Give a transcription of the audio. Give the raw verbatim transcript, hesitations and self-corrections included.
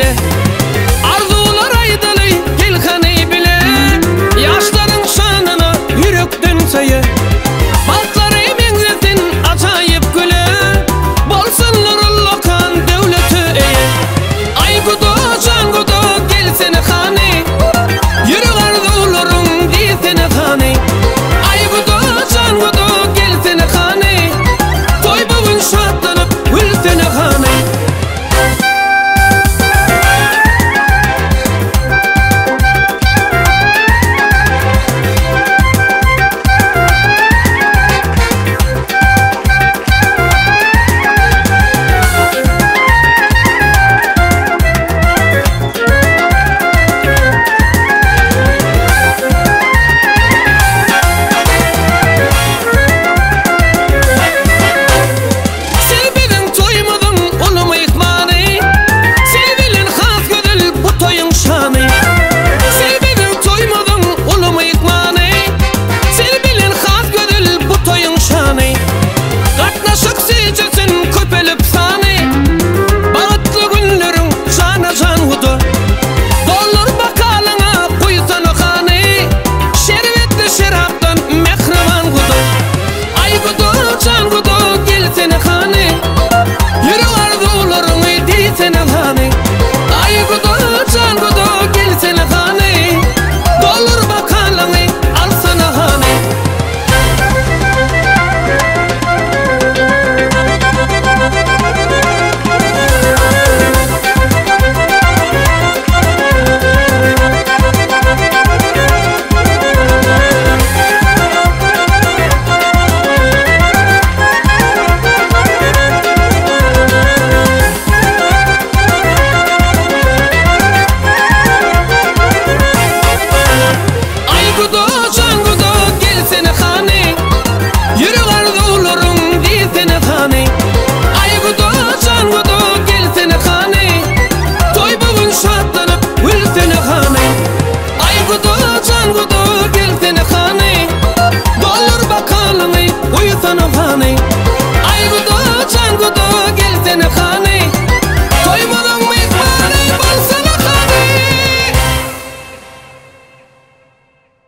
bile. Arzular aydalay gelhaney bile. Yaşların şanını yürekten sayı. Balkları menglesin acayip güle. Bolsun nurullu kan devleti eye. Ay gudu can gudu gelsene hane. Yürü arzularım diysene hane. Ay gudu can gudu gelsene hane. Toy bugün şatlanıp ülsene hane. Toy bugün şatlanıp ülsene hane.